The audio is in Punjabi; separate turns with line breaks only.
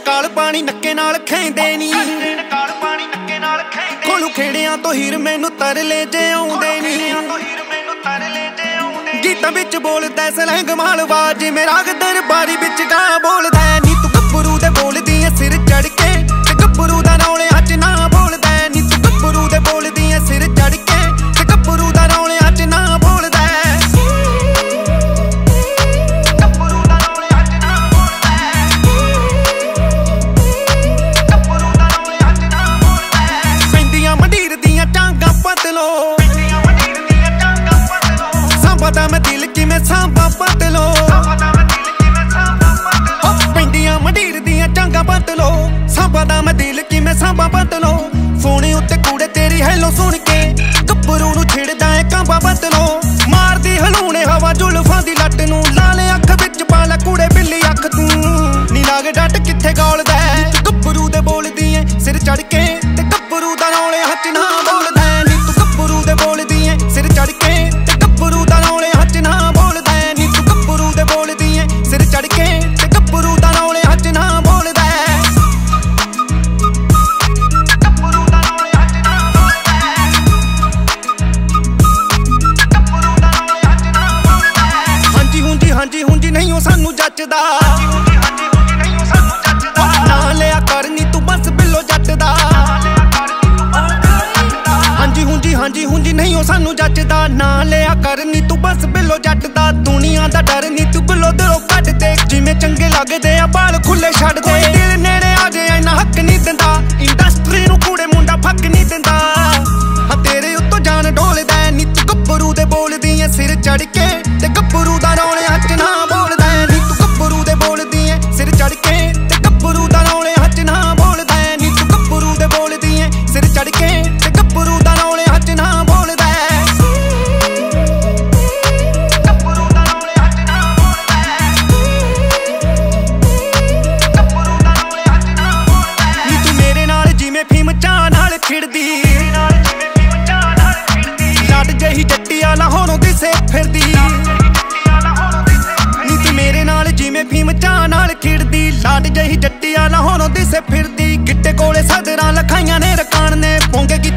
ਕਾਲ ਪਾਣੀ ਨੱਕੇ ਨਾਲ ਖੈਂਦੇ ਨੀ ਕੋਲੂ ਖੇੜਿਆਂ ਤੋਂ ਹੀਰ ਮੈਨੂੰ ਤਰਲੇ ਜੇ ਆਉਂਦੇ ਨੀ ਗੀਤਾਂ ਵਿੱਚ ਬੋਲਦਾ ਸਲੈਂਗ ਮਾਲਵਾ ਜਿਵੇਂ ਰਾਗ ਦਰਬਾਰੀ ਵਿੱਚ ਗਾ ਬੋਲਦਾ ਨੀ ਤੂੰ ਗੱਭਰੂ ਦੇ ਬੋਲਦੀ ਐ ਸਿਰ ਚੜ ਕੇ ਤੇ ਗੱਭਰੂ ਦਾ ਰੌਲਿਆਂ 'ਚ ਨਾ ਬੋਲਦਾ ਨੀ ਤੂੰ ਗੱਭਰੂ ਦੇ ਬੋਲਦੀ ਐ ਸਿਰ ਚੜ ਕੇ ਤੇ ਗੱਭਰੂ ਦਾ ਰੌਲਿਆਂ 'ਚ ਨਾ ਬੋਲਦਾ ਸਾਂਭਾ ਮੈਂ ਦਿਲ ਕਿਵੇਂ ਸਾਂਭਾ ਬਦਲੋ ਪੈਂਦੀਆਂ ਮੰਡੀਰ ਦੀਆਂ ਚਾਂਗਾਂ ਬਦਲੋ ਸਾਂਭਾ ਦਾ ਮੈਂ ਦਿਲ ਕਿਵੇਂ ਸਾਂਭਾ ਬਦਲੋ ਫੋਨ ਉੱਤੇ ਕੂੜੇ ਤੇਰੀ ਹੈਲੋ ਸੁਣ ਕੇ ਗੱਭਰੂ ਨੂੰ ਛਿੜਦਾ ਏ ਕਾਂਬਾ ਬਦਲੋ ਮਾਰਦੀ ਹਲੂਣੇ ਹਵਾ ਜ਼ੁਲਫਾਂ ਦੀ ਲੱਟ ਨੂੰ ਲਾਲੇ ਅੱਖ ਵਿੱਚ ਪਾ ਲੈ ਕੂੜੇ ਬਿੱਲੀ ਅੱਖ ਤੂੰ ਨੀ ਲਾਗ ਡੱਟ ਕਿੱਥੇ ਗੋਲਦਾ ਗੱਭਰੂ ਦੇ ਬੋਲਦੀ ਏ ਸਿਰ ਚੜ ਕੇ ਤੇ ਗੱਭਰੂ ਦਾ ਰੌਲੇ ਹੱਥ ਨਾ ਬੋਲਦਾ ਨੀ ਤੂੰ ਗੱਭਰੂ ਦੇ ਬੋਲਦੀ ਏ ਸਿਰ ਚੜ ਕੇ ਤੇ ਗੱਭਰੂ ਦਾ ਰੌਲੇ ਹੱਥ ਨਾ ਬੋਲਦਾ ਨੀ ਤੂੰ ਗੱਭਰੂ ਦੇ ਬੋਲਦੀ ਏ ਸਿਰ ਚੜ ਕੇ ਤੇ ਗੱਭਰੂ ਦਾ ਰੌਲੇ ਹੱਥ ਨਾ ਬੋਲਦਾ ਹਾਂਜੀ ਹੁੰਜੀ ਨਹੀਂ ਉਹ ਸਾਨੂੰ ਜੱਚਦਾ ਨਾ ਲਿਆ ਕਰ ਨੀ ਤੂੰ ਬਸ ਬਿੱਲੋ ਜੱਟ ਦਾ ਹਾਂਜੀ ਹੁੰਜੀ ਨਹੀਂ ਉਹ ਸਾਨੂੰ ਜੱਚਦਾ ਨਾ ਲਿਆ ਕਰ ਨੀ ਤੂੰ ਬਸ ਬਿੱਲੋ ਜੱਟ ਦਾ ਦੁਨੀਆ ਦਾ ਡਰ ਨੀ ਤੂੰ ਬਿੱਲੋ ਦਿਲੋਂ ਕੱਢ ਦੇ ਜਿਵੇਂ ਚੰਗੇ ਲੱਗਦੇ ਆ ਬਾਲ ਖੁੱਲੇ ਛੱਡ ਦੇ ਦਿਲ ਨੇੜੇ ਆ ਜੇ ਇੰਨਾ ਹੱਕ ਨਹੀਂ ਦਿੰਦਾ ਇੰਡਸਟਰੀ ਨੂੰ ਕੂੜੇ ਮੁੰਡਾ ਫੱਕ ਨਹੀਂ ਦਿੰਦਾ ਹਾਂ ਤੇਰੇ ਉੱਤੋਂ ਜਾਨ ਡੋਲਦਾ ਨੀ ਤੂੰ ਗੱਭਰੂ ਦੇ ਬੋਲਦੀ ਐ ਸਿਰ ਚੜ ਕੇ ਤੇ ਗੱਭਰੂ ਦਾ ਰੌਲੇ ਹੱਥ ਨਾ ਬੋਲਦਾ ਨੀ ਤੂੰ ਗੱਭਰੂ ਦੇ ਬੋਲਦੀ ਐ ਸਿਰ ਚੜ ਕੇ ਤੇ ਗੱਭਰੂ ਦਾ ਰੌਲੇ ਹੱਥ ਨਾ ਬੋਲਦਾ ਨੀ ਤੂੰ ਗੱਭਰੂ ਦੇ ਬੋਲਦੀ ਐ ਸਿਰ ਚੜ ਕੇ ਤੇ ਗੱਭਰੂ ਦਾ ਰੌਲੇ ਹੱਥ ਨਾ ਬੋਲਦਾ ਨੀ ਤੂੰ ਮੇਰੇ ਨਾਲ ਜਿਵੇਂ ਫੀਮ ਚਾਹ ਨਾਲ ਖਿੜਦੀ ਲੱਟ ਜਹੀ ਜੱਟੀ ਆਲਾ ਹੋਣੋਂ ਦਿਸੇ ਫਿਰਦੀ ਨੀ ਤੂੰ ਮੇਰੇ ਨਾਲ ਜਿਵੇਂ ਫੀਮ ਚਾਹ ਨਾਲ ਖਿੜਦੀ ਲਾਟ ਜਹੀ ਜੱਟੀ ਆਲਾ ਹੋਣੋਂ ਦਿਸੇ ਫਿਰਦੀ ਗਿੱਟੇ ਕੋਲੇ ਸਦਰਾਂ ਲਖਾਈਆਂ ਨੇ ਰਕਾਨ ਨੇ ਪੌਂਗੇ